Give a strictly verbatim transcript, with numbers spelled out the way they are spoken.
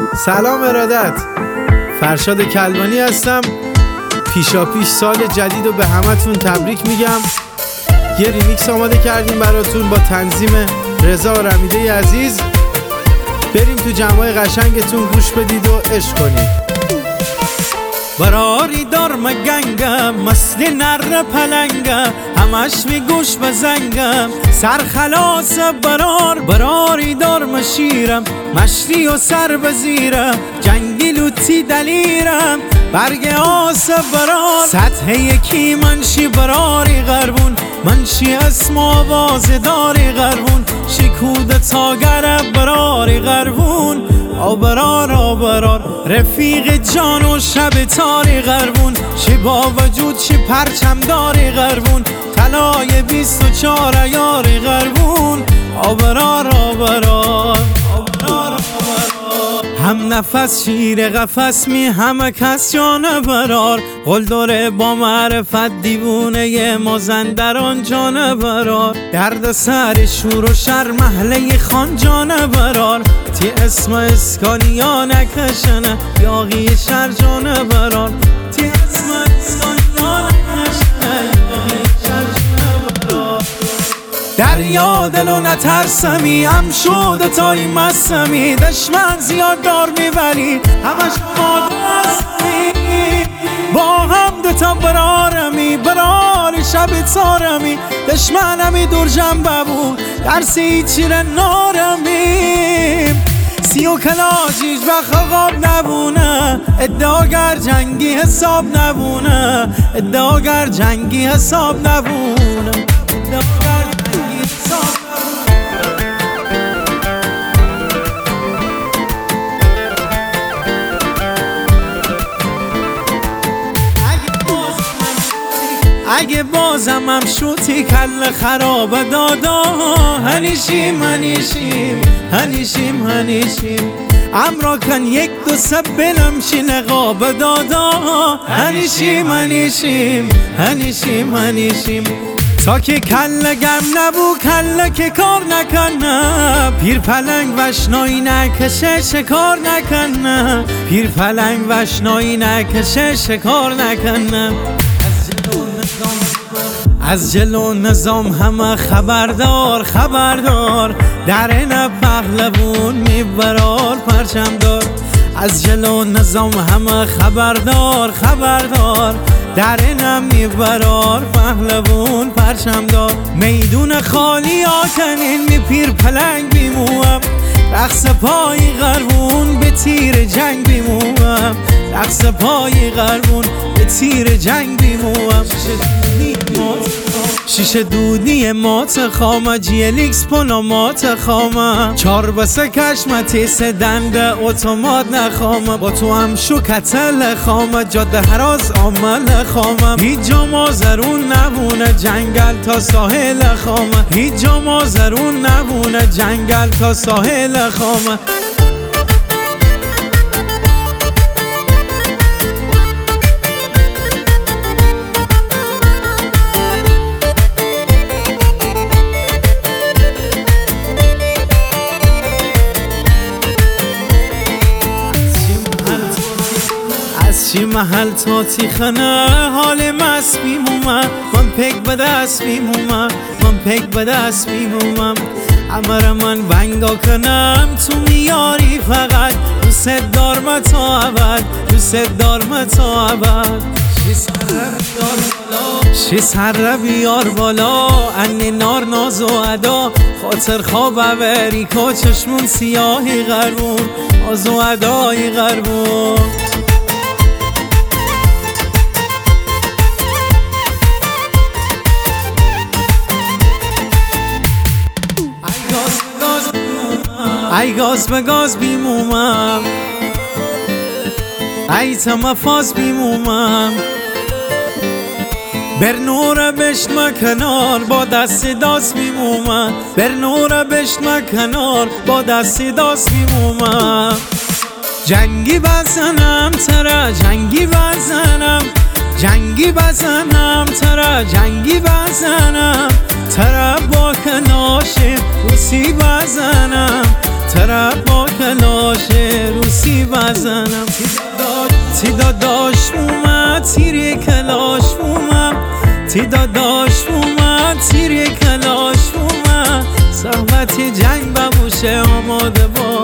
سلام ارادت، فرشاد کلبانی هستم. پیشا پیش سال جدید رو به همتون تبریک میگم. یه ریمیکس آماده کردیم براتون با تنظیم رضا و رمیده عزیز. بریم تو جمعای قشنگتون گوش بدید و عشق کنید. براری دار مگنگم مثل نر پلنگم، همش می گوش بزنگم سرخلاص برار. براری دار مشیرم مشتی و سر بزیرم، جنگی لوتی دلیرم برگ آس برار. سطح یکی منشی براری غربون، منشی اسم آواز داری غربون، شکود تاگر براری غربون. آبرار آبرار رفیق جان و شب تاری غربون، چه با وجود چه پرچم داری غربون، طلای بیست و چار عیاری غربون. آبرار آبرار هم نفس شیر قفس می همه کس جان برار. قل داره با معرفت دیوونه مازندران جان برار. درد سر شور و شر محله خان جان برار، تی اسم اسکانیا نکشنه یاغی شر جان برار. تی اسم اسکانیا نکشنه یاغی شر جان برار. دریا دلو نترسمی هم شده تای مستمی، دشمن زیاد دار میولی همش مادرسمی. با هم دوتا برارمی براری شب تارمی، دشمنمی دور جنبه بود درسی چیره نارمیم. سی و کلاجیش و خواب نبونه، ادعاگر جنگی حساب نبونه، ادعاگر جنگی حساب نبونه، ادعاگر جنگی حساب نبونه. اگه بازم هم شوتی کل خراب دادا، هنیشیم هنیشیم هنیشیم هنیشیم امرا کن یک دو سه بنمشی نقاب دادا. هنیشیم هنیشیم هنیشیم هنیشیم تا که کل گم نبو کل که کار نکنه، پیر پلنگ وشنایی نکشه شکار نکنه، پیر پلنگ وشنایی نکشه شکار نکنه. از جلو نظام همه خبردار خبردار، در این پهلوون میبرار پرچم دار. از جلو نظام همه خبردار خبردار، در این میبرار پهلوون پرچم دار. میدون خالی آکنین می پیر پلنگ بیموم، رقص پای غربون به تیر جنگ بیموم، رقص پای غربون به تیر جنگ بیموم. شیشه دودی مات خامه جیلیکس پونا مات خامه، چار بسه کشمتی سه دنده اتومات نخامه. با تو هم شو کتل خامه جاده هراز آمل خامه، هیچ جا مازرون نبونه جنگل تا ساحل خامه، هیچ جا مازرون نبونه جنگل تا ساحل خامه. چی محل تا تیخنه حال مست بیمومم، من پک به دست بیمومم، من پک به دست بیمومم. امر من بنگا کنم تو میاری فقط، دوست دارم تا ابد، دوست دارم تا ابد. شی سر بیار بالا انی نار ناز و ادا، خاطر خواب اوری که چشمون سیاهی غربون، آز و ادای غربون. ای گاز به گاز بیمومم، ای تمفاز بیمومم. بر نور بشم کنار با دست داست بیمومم، بر نور بشم کنار با دست داست بیمومم. جنگی بزنم ترا جنگی بزنم، جنگی بزنم ترا جنگی بزنم، ترا با کناشم روسی بزنم، ترا با کلاش روسی بزنم. تی داداش اومد تیری کلاش اومد، تی داداش اومد تیری کلاش اومد، صحبت جنگ ببوشه آماده با